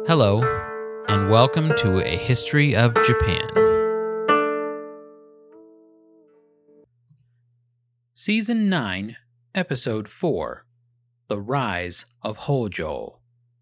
Hello, and welcome to A History of Japan. Season 9, Episode 4, The Rise of Hojo.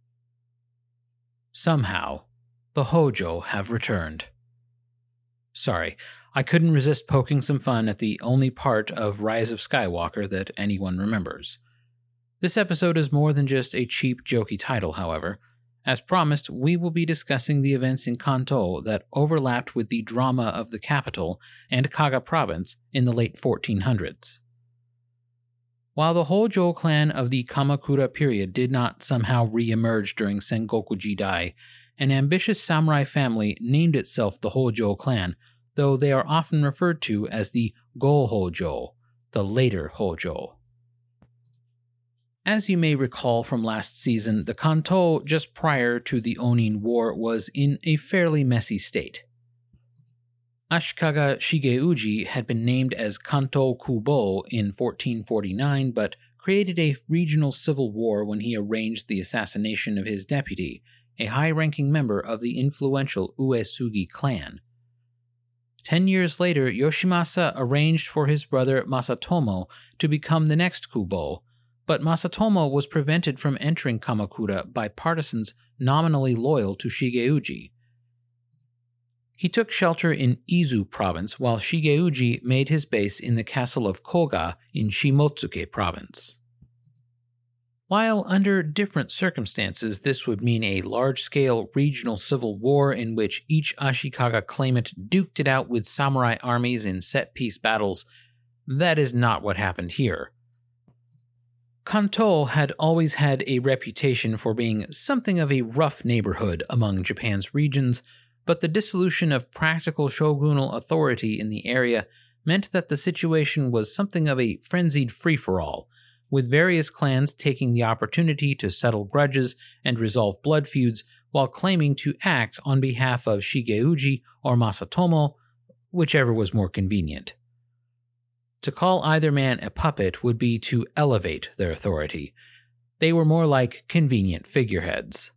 Somehow, the Hojo have returned. Sorry, I couldn't resist poking some fun at the only part of Rise of Skywalker that anyone remembers. This episode is more than just a cheap, jokey title, however. As promised, we will be discussing the events in Kanto that overlapped with the drama of the capital and Kaga province in the late 1400s. While the Hojo clan of the Kamakura period did not somehow re-emerge during Sengoku Jidai, an ambitious samurai family named itself the Hojo clan, though they are often referred to as the Go-Hojo, the later Hojo. As you may recall from last season, the Kanto just prior to the Onin War was in a fairly messy state. Ashikaga Shigeuji had been named as Kanto Kubo in 1449, but created a regional civil war when he arranged the assassination of his deputy, a high-ranking member of the influential Uesugi clan. 10 years later, Yoshimasa arranged for his brother Masatomo to become the next Kubo, but Masatomo was prevented from entering Kamakura by partisans nominally loyal to Shigeuji. He took shelter in Izu province while Shigeuji made his base in the castle of Koga in Shimotsuke province. While under different circumstances this would mean a large-scale regional civil war in which each Ashikaga claimant duked it out with samurai armies in set-piece battles, that is not what happened here. Kanto had always had a reputation for being something of a rough neighborhood among Japan's regions, but the dissolution of practical shogunal authority in the area meant that the situation was something of a frenzied free-for-all, with various clans taking the opportunity to settle grudges and resolve blood feuds while claiming to act on behalf of Shigeuji or Masatomo, whichever was more convenient. To call either man a puppet would be to elevate their authority. They were more like convenient figureheads.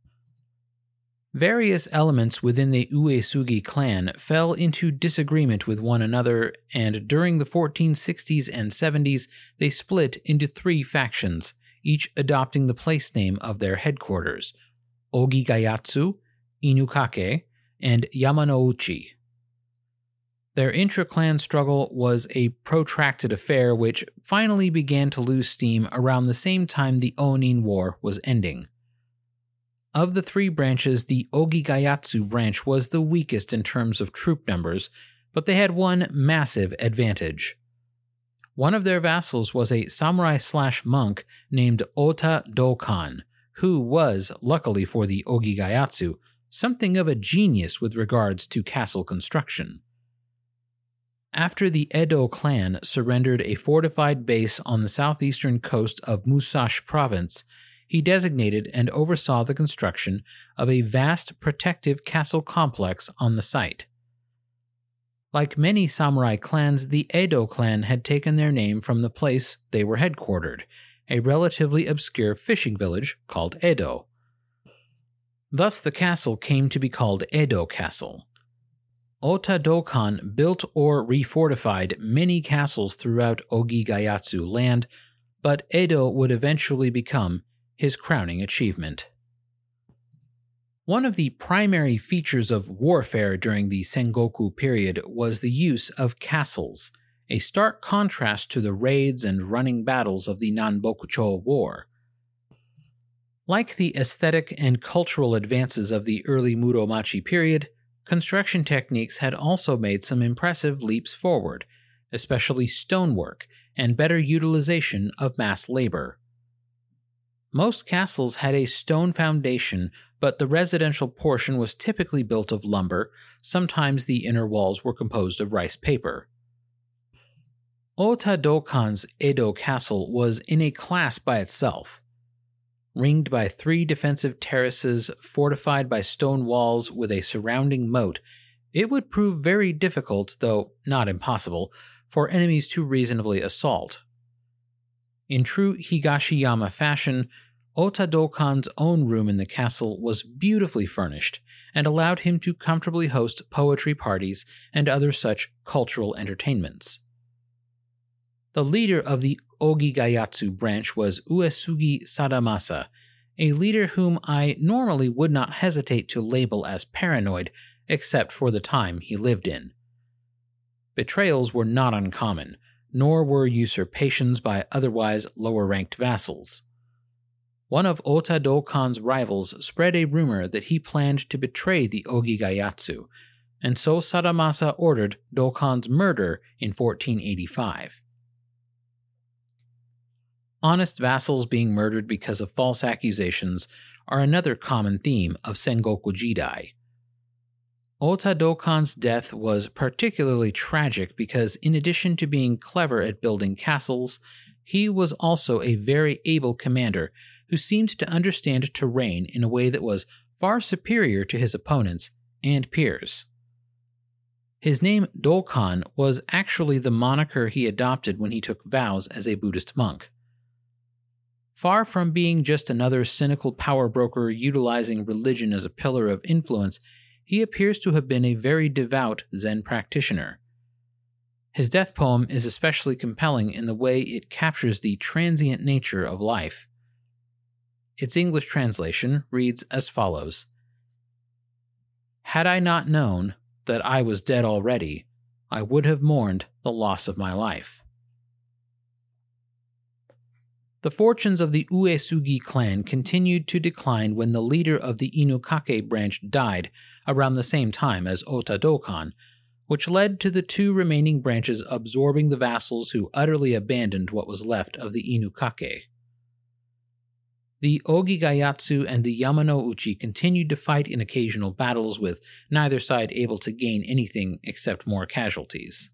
Various elements within the Uesugi clan fell into disagreement with one another, and during the 1460s and 70s, they split into 3 factions, each adopting the place name of their headquarters: Ogigayatsu, Inukake, and Yamanouchi. Their intra-clan struggle was a protracted affair which finally began to lose steam around the same time the Onin War was ending. Of the 3 branches, the Ogigayatsu branch was the weakest in terms of troop numbers, but they had one massive advantage. One of their vassals was a samurai/monk named Ota Dokan, who was, luckily for the Ogigayatsu, something of a genius with regards to castle construction. After the Edo clan surrendered a fortified base on the southeastern coast of Musashi province, he designated and oversaw the construction of a vast protective castle complex on the site. Like many samurai clans, the Edo clan had taken their name from the place they were headquartered, a relatively obscure fishing village called Edo. Thus the castle came to be called Edo Castle. Ota Dokan built or refortified many castles throughout Ogigayatsu land, but Edo would eventually become his crowning achievement. One of the primary features of warfare during the Sengoku period was the use of castles, a stark contrast to the raids and running battles of the Nanbokucho War. Like the aesthetic and cultural advances of the early Muromachi period, construction techniques had also made some impressive leaps forward, especially stonework and better utilization of mass labor. Most castles had a stone foundation, but the residential portion was typically built of lumber. Sometimes the inner walls were composed of rice paper. Ota Dokan's Edo Castle was in a class by itself. Ringed by 3 defensive terraces, fortified by stone walls with a surrounding moat, it would prove very difficult, though not impossible, for enemies to reasonably assault. In true Higashiyama fashion, Otadokan's own room in the castle was beautifully furnished and allowed him to comfortably host poetry parties and other such cultural entertainments. The leader of the Ogi-Gayatsu branch was Uesugi Sadamasa, a leader whom I normally would not hesitate to label as paranoid, except for the time he lived in. Betrayals were not uncommon, nor were usurpations by otherwise lower-ranked vassals. One of Otadokan's rivals spread a rumor that he planned to betray the Ogi-Gayatsu, and so Sadamasa ordered Dokan's murder in 1485. Honest vassals being murdered because of false accusations are another common theme of Sengoku Jidai. Otadokan's death was particularly tragic because, in addition to being clever at building castles, he was also a very able commander who seemed to understand terrain in a way that was far superior to his opponents and peers. His name Dokan was actually the moniker he adopted when he took vows as a Buddhist monk. Far from being just another cynical power broker utilizing religion as a pillar of influence, he appears to have been a very devout Zen practitioner. His death poem is especially compelling in the way it captures the transient nature of life. Its English translation reads as follows: "Had I not known that I was dead already, I would have mourned the loss of my life." The fortunes of the Uesugi clan continued to decline when the leader of the Inukake branch died around the same time as Otadokan, which led to the two remaining branches absorbing the vassals who utterly abandoned what was left of the Inukake. The Ogi-Gayatsu and the Yamano-uchi continued to fight in occasional battles, with neither side able to gain anything except more casualties.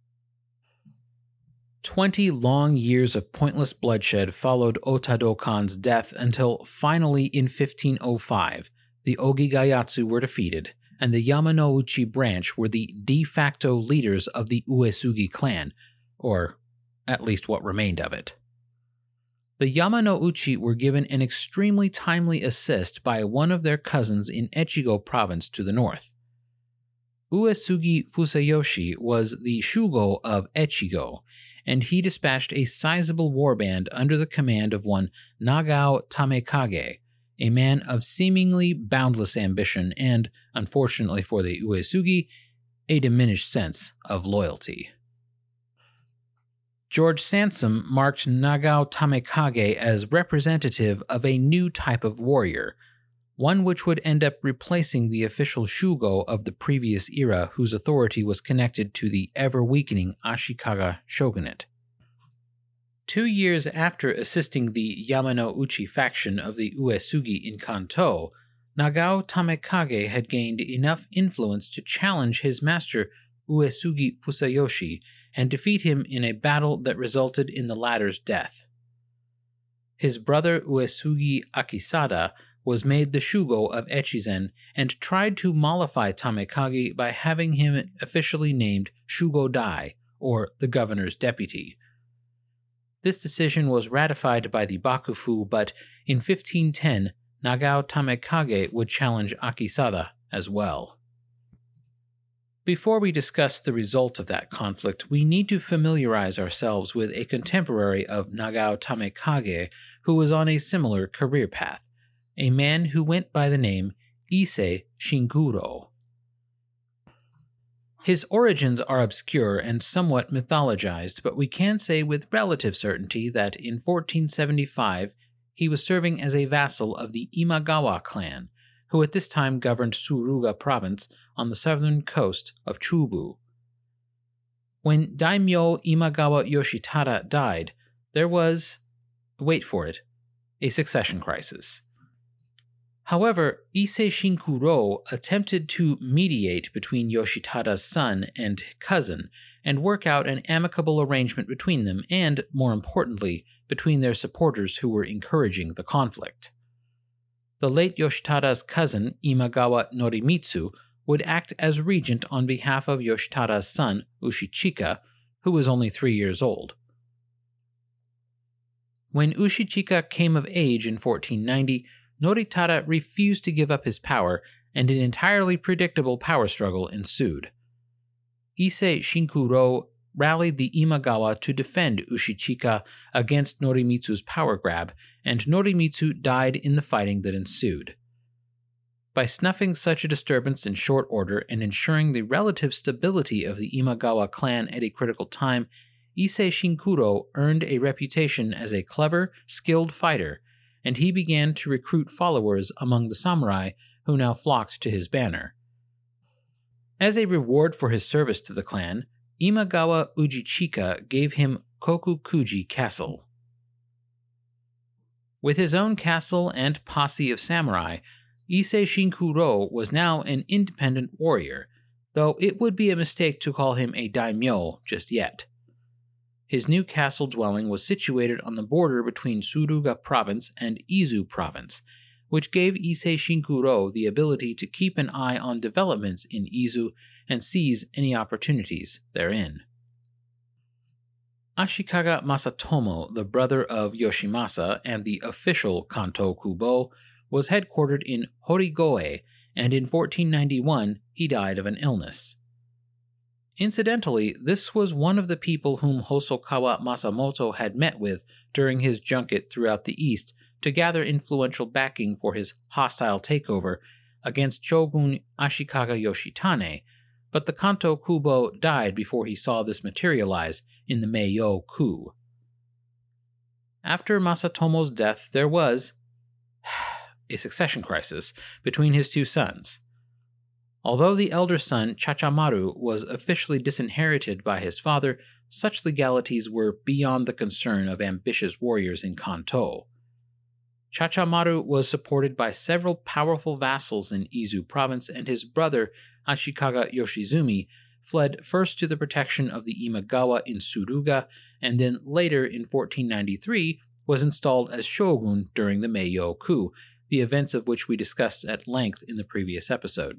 20 long years of pointless bloodshed followed Otadokan's death until finally in 1505, the Ogi-Gayatsu were defeated, and the Yamano-uchi branch were the de facto leaders of the Uesugi clan, or at least what remained of it. The Yamano-uchi were given an extremely timely assist by one of their cousins in Echigo province to the north. Uesugi Fusayoshi was the shugo of Echigo, and he dispatched a sizable warband under the command of one Nagao Tamekage, a man of seemingly boundless ambition and, unfortunately for the Uesugi, a diminished sense of loyalty. George Sansom marked Nagao Tamekage as representative of a new type of warrior, one which would end up replacing the official shugo of the previous era whose authority was connected to the ever-weakening Ashikaga shogunate. 2 years after assisting the Yamano-uchi faction of the Uesugi in Kanto, Nagao Tamekage had gained enough influence to challenge his master Uesugi Fusayoshi and defeat him in a battle that resulted in the latter's death. His brother Uesugi Akisada was made the shugo of Echizen and tried to mollify Tamekage by having him officially named Shugo-dai, or the governor's deputy. This decision was ratified by the Bakufu, but in 1510, Nagao Tamekage would challenge Akisada as well. Before we discuss the result of that conflict, we need to familiarize ourselves with a contemporary of Nagao Tamekage who was on a similar career path, a man who went by the name Issei Shinguro. His origins are obscure and somewhat mythologized, but we can say with relative certainty that in 1475 he was serving as a vassal of the Imagawa clan, who at this time governed Suruga province on the southern coast of Chubu. When daimyo Imagawa Yoshitada died, there was, wait for it, a succession crisis. However, Issei Shinkuro attempted to mediate between Yoshitada's son and cousin and work out an amicable arrangement between them and, more importantly, between their supporters who were encouraging the conflict. The late Yoshitada's cousin, Imagawa Norimitsu, would act as regent on behalf of Yoshitada's son, Ushichika, who was only 3 years old. When Ushichika came of age in 1490, Noritada refused to give up his power, and an entirely predictable power struggle ensued. Issei Shinkuro rallied the Imagawa to defend Ushichika against Norimitsu's power grab, and Norimitsu died in the fighting that ensued. By snuffing such a disturbance in short order and ensuring the relative stability of the Imagawa clan at a critical time, Issei Shinkuro earned a reputation as a clever, skilled fighter, and he began to recruit followers among the samurai who now flocked to his banner. As a reward for his service to the clan, Imagawa Ujichika gave him Kokukuji Castle. With his own castle and posse of samurai, Issei Shinkuro was now an independent warrior, though it would be a mistake to call him a daimyo just yet. His new castle dwelling was situated on the border between Suruga Province and Izu Province, which gave Issei Shinkuro the ability to keep an eye on developments in Izu and seize any opportunities therein. Ashikaga Masatomo, the brother of Yoshimasa and the official Kanto Kubo, was headquartered in Horigoe, and in 1491 he died of an illness. Incidentally, this was one of the people whom Hosokawa Masamoto had met with during his junket throughout the east to gather influential backing for his hostile takeover against Shogun Ashikaga Yoshitane, but the Kanto Kubo died before he saw this materialize in the Meiyō coup. After Masatomo's death, there was a succession crisis between his two sons. Although the elder son, Chachamaru, was officially disinherited by his father, such legalities were beyond the concern of ambitious warriors in Kanto. Chachamaru was supported by several powerful vassals in Izu province, and his brother, Ashikaga Yoshizumi, fled first to the protection of the Imagawa in Suruga, and then later in 1493 was installed as shogun during the Meiyō coup, the events of which we discussed at length in the previous episode.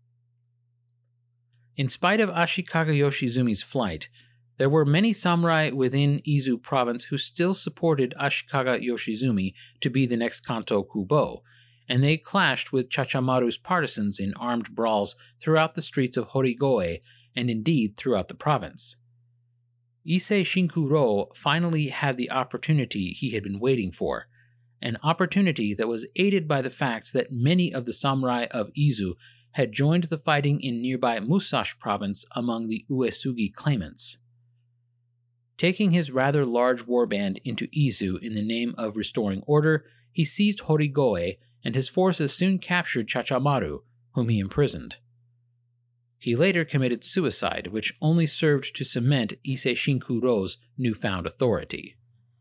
In spite of Ashikaga Yoshizumi's flight, there were many samurai within Izu province who still supported Ashikaga Yoshizumi to be the next Kanto Kubo, and they clashed with Chachamaru's partisans in armed brawls throughout the streets of Horigoe and indeed throughout the province. Issei Shinkuro finally had the opportunity he had been waiting for, an opportunity that was aided by the fact that many of the samurai of Izu had joined the fighting in nearby Musashi province among the Uesugi claimants. Taking his rather large warband into Izu in the name of restoring order, he seized Horigoe, and his forces soon captured Chachamaru, whom he imprisoned. He later committed suicide, which only served to cement Issei Shinkuro's newfound authority.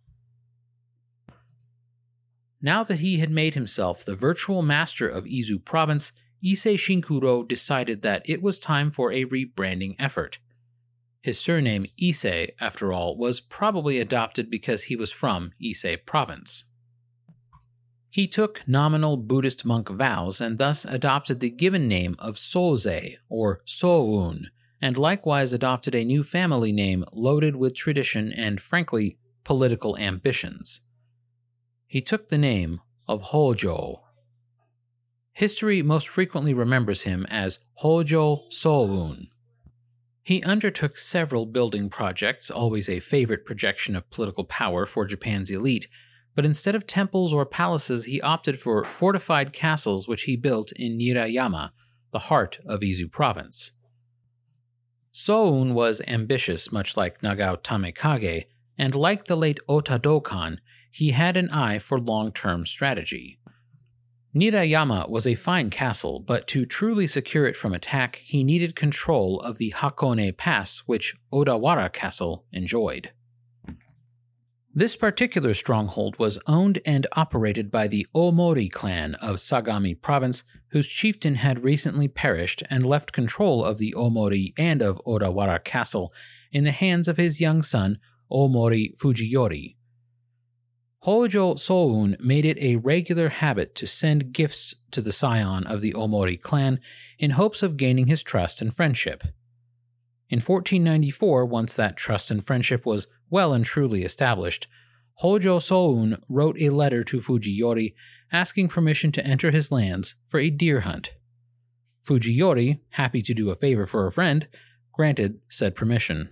Now that he had made himself the virtual master of Izu province, Issei Shinkuro decided that it was time for a rebranding effort. His surname Issei, after all, was probably adopted because he was from Issei province. He took nominal Buddhist monk vows and thus adopted the given name of Soze, or Soun, and likewise adopted a new family name loaded with tradition and, frankly, political ambitions. He took the name of Hojo. History most frequently remembers him as Hojo Soun. He undertook several building projects, always a favorite projection of political power for Japan's elite, but instead of temples or palaces, he opted for fortified castles which he built in Nirayama, the heart of Izu province. Soun was ambitious, much like Nagao Tamekage, and like the late Ota Dokan, he had an eye for long-term strategy. Nirayama was a fine castle, but to truly secure it from attack, he needed control of the Hakone Pass, which Odawara Castle enjoyed. This particular stronghold was owned and operated by the Omori clan of Sagami Province, whose chieftain had recently perished and left control of the Omori and of Odawara Castle in the hands of his young son, Omori Fujiyori. Hojo Soun made it a regular habit to send gifts to the scion of the Omori clan in hopes of gaining his trust and friendship. In 1494, once that trust and friendship was well and truly established, Hojo Soun wrote a letter to Fujiyori asking permission to enter his lands for a deer hunt. Fujiyori, happy to do a favor for a friend, granted said permission.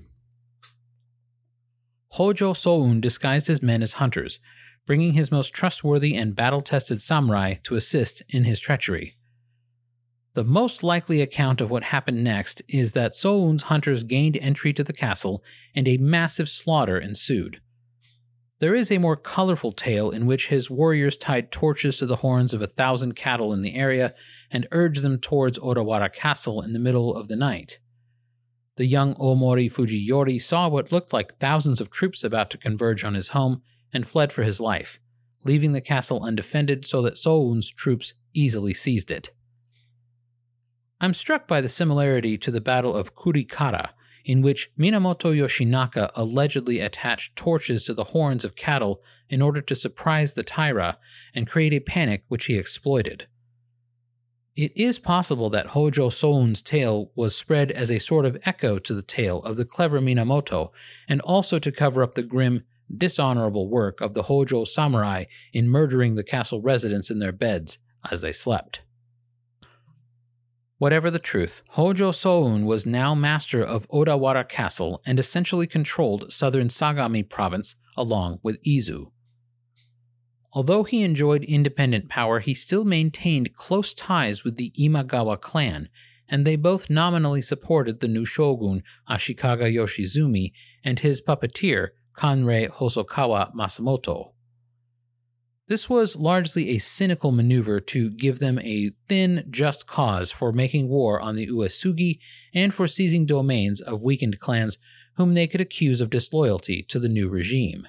Hojo Soun disguised his men as hunters, bringing his most trustworthy and battle-tested samurai to assist in his treachery. The most likely account of what happened next is that Soun's hunters gained entry to the castle and a massive slaughter ensued. There is a more colorful tale in which his warriors tied torches to the horns of 1,000 cattle in the area and urged them towards Odawara Castle in the middle of the night. The young Omori Fujiyori saw what looked like thousands of troops about to converge on his home and fled for his life, leaving the castle undefended so that Soun's troops easily seized it. I'm struck by the similarity to the Battle of Kurikara, in which Minamoto Yoshinaka allegedly attached torches to the horns of cattle in order to surprise the Taira and create a panic which he exploited. It is possible that Hojo Soun's tale was spread as a sort of echo to the tale of the clever Minamoto, and also to cover up the grim, dishonorable work of the Hojo samurai in murdering the castle residents in their beds as they slept. Whatever the truth, Hojo Soun was now master of Odawara Castle and essentially controlled southern Sagami province along with Izu. Although he enjoyed independent power, he still maintained close ties with the Imagawa clan, and they both nominally supported the new shogun Ashikaga Yoshizumi and his puppeteer Kanrei Hosokawa Masamoto. This was largely a cynical maneuver to give them a thin, just cause for making war on the Uesugi and for seizing domains of weakened clans whom they could accuse of disloyalty to the new regime.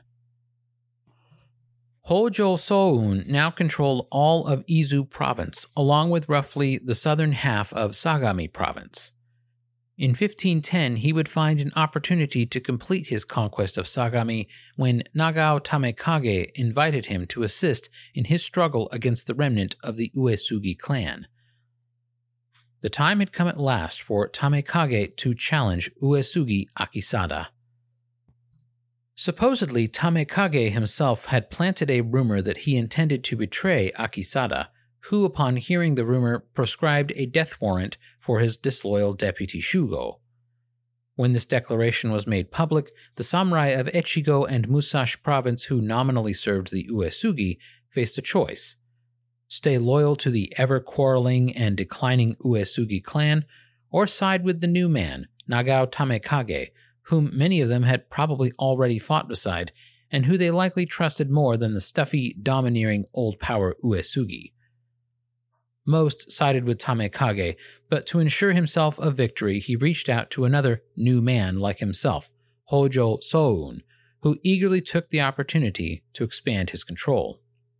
Hojo Soun now controlled all of Izu province, along with roughly the southern half of Sagami province. In 1510, he would find an opportunity to complete his conquest of Sagami when Nagao Tamekage invited him to assist in his struggle against the remnant of the Uesugi clan. The time had come at last for Tamekage to challenge Uesugi Akisada. Supposedly, Tamekage himself had planted a rumor that he intended to betray Akisada, who, upon hearing the rumor, prescribed a death warrant for his disloyal deputy Shugo. When this declaration was made public, the samurai of Echigo and Musashi province who nominally served the Uesugi faced a choice: stay loyal to the ever-quarreling and declining Uesugi clan, or side with the new man, Nagao Tamekage, whom many of them had probably already fought beside, and who they likely trusted more than the stuffy, domineering, old-power Uesugi. Most sided with Tamekage, but to ensure himself a victory, he reached out to another new man like himself, Hojo Soun, who eagerly took the opportunity to expand his control.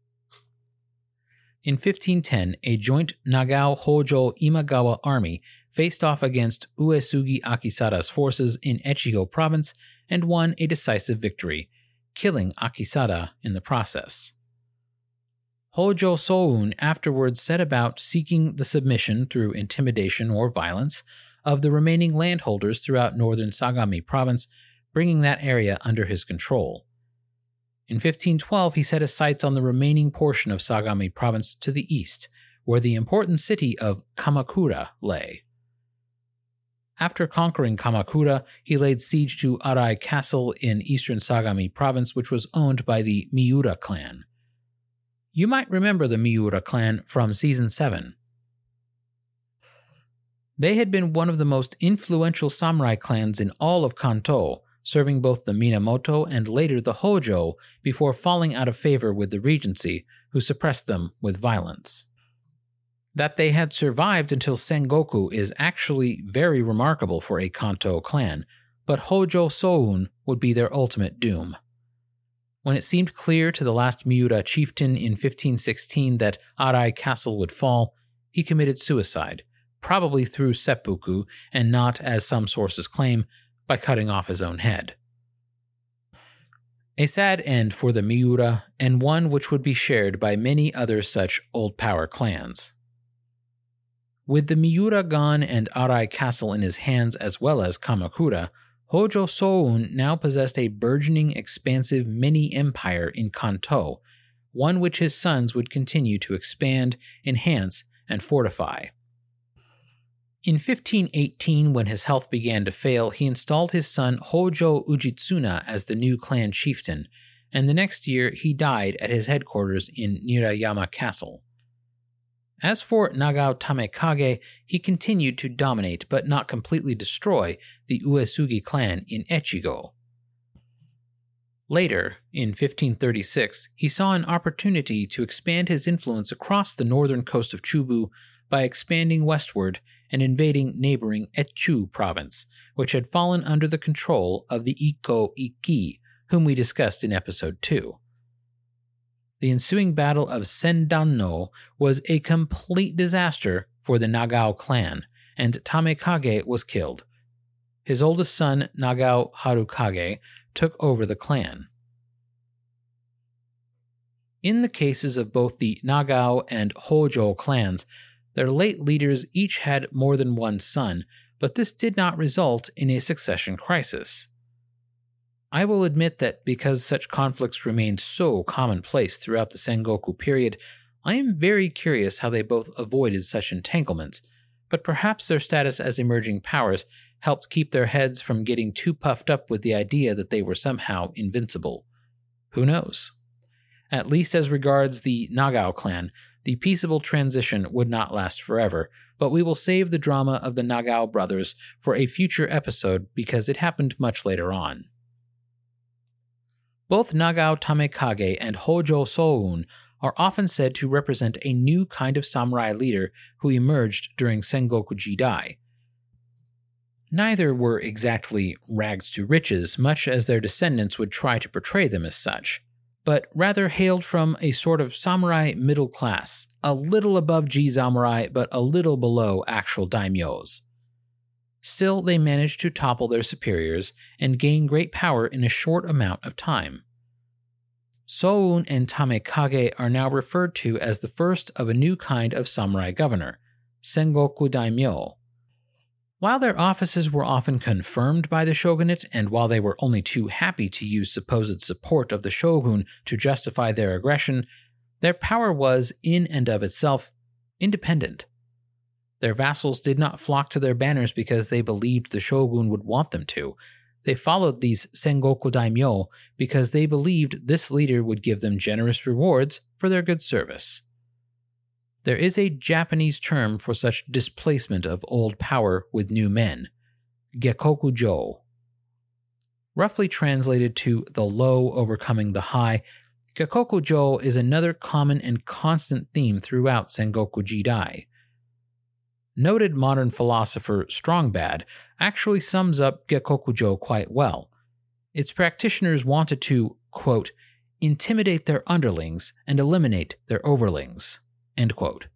In 1510, a joint Nagao-Hojo Imagawa army faced off against Uesugi Akisada's forces in Echigo province and won a decisive victory, killing Akisada in the process. Hojo Soun afterwards set about seeking the submission through intimidation or violence of the remaining landholders throughout northern Sagami province, bringing that area under his control. In 1512, he set his sights on the remaining portion of Sagami province to the east, where the important city of Kamakura lay. After conquering Kamakura, he laid siege to Arai Castle in eastern Sagami province, which was owned by the Miura clan. You might remember the Miura clan from Season 7. They had been one of the most influential samurai clans in all of Kanto, serving both the Minamoto and later the Hojo before falling out of favor with the Regency, who suppressed them with violence. That they had survived until Sengoku is actually very remarkable for a Kanto clan, but Hojo Soun would be their ultimate doom. When it seemed clear to the last Miura chieftain in 1516 that Arai Castle would fall, he committed suicide, probably through seppuku and not, as some sources claim, by cutting off his own head. A sad end for the Miura, and one which would be shared by many other such old power clans. With the Miura gone and Arai Castle in his hands as well as Kamakura, Hojo Soun now possessed a burgeoning, expansive mini-empire in Kanto, one which his sons would continue to expand, enhance, and fortify. In 1518, when his health began to fail, he installed his son Hojo Ujitsuna as the new clan chieftain, and the next year he died at his headquarters in Nirayama Castle. As for Nagao Tamekage, he continued to dominate but not completely destroy the Uesugi clan in Echigo. Later, in 1536, he saw an opportunity to expand his influence across the northern coast of Chubu by expanding westward and invading neighboring Etchu province, which had fallen under the control of the Ikko Ikki, whom we discussed in episode 2. The ensuing battle of Sendanno was a complete disaster for the Nagao clan, and Tamekage was killed. His oldest son, Nagao Harukage, took over the clan. In the cases of both the Nagao and Hojo clans, their late leaders each had more than one son, but this did not result in a succession crisis. I will admit that because such conflicts remained so commonplace throughout the Sengoku period, I am very curious how they both avoided such entanglements, but perhaps their status as emerging powers helped keep their heads from getting too puffed up with the idea that they were somehow invincible. Who knows? At least as regards the Nagao clan, the peaceable transition would not last forever, but we will save the drama of the Nagao brothers for a future episode because it happened much later on. Both Nagao Tamekage and Hojo Soun are often said to represent a new kind of samurai leader who emerged during Sengoku Jidai. Neither were exactly rags to riches, much as their descendants would try to portray them as such, but rather hailed from a sort of samurai middle class, a little above Ji-samurai but a little below actual daimyos. Still, they managed to topple their superiors and gain great power in a short amount of time. Soun and Tamekage are now referred to as the first of a new kind of samurai governor, Sengoku Daimyo. While their offices were often confirmed by the shogunate, and while they were only too happy to use supposed support of the shogun to justify their aggression, their power was, in and of itself, independent. Their vassals did not flock to their banners because they believed the shogun would want them to. They followed these Sengoku daimyo because they believed this leader would give them generous rewards for their good service. There is a Japanese term for such displacement of old power with new men, Gekkokujo. Roughly translated to the low overcoming the high, Gekkokujo is another common and constant theme throughout Sengoku Jidai. Noted modern philosopher Strongbad actually sums up Gekkokujo quite well. Its practitioners wanted to, quote, intimidate their underlings and eliminate their overlings, end quote.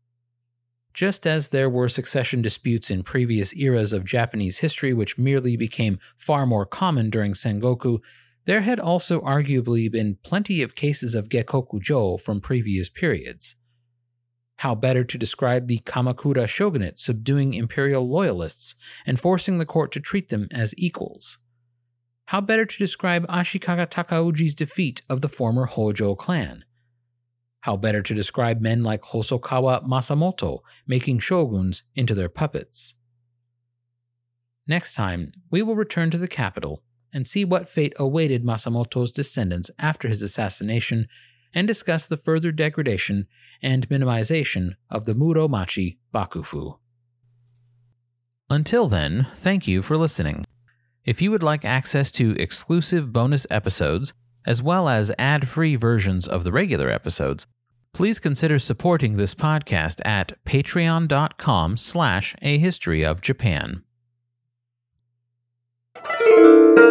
Just as there were succession disputes in previous eras of Japanese history which merely became far more common during Sengoku, there had also arguably been plenty of cases of Gekkokujo from previous periods. How better to describe the Kamakura shogunate subduing imperial loyalists and forcing the court to treat them as equals? How better to describe Ashikaga Takauji's defeat of the former Hojo clan? How better to describe men like Hosokawa Masamoto making shoguns into their puppets? Next time, we will return to the capital and see what fate awaited Masamoto's descendants after his assassination and discuss the further degradation and minimization of the Muromachi Bakufu. Until then, thank you for listening. If you would like access to exclusive bonus episodes, as well as ad-free versions of the regular episodes, please consider supporting this podcast at patreon.com/ahistoryofjapan.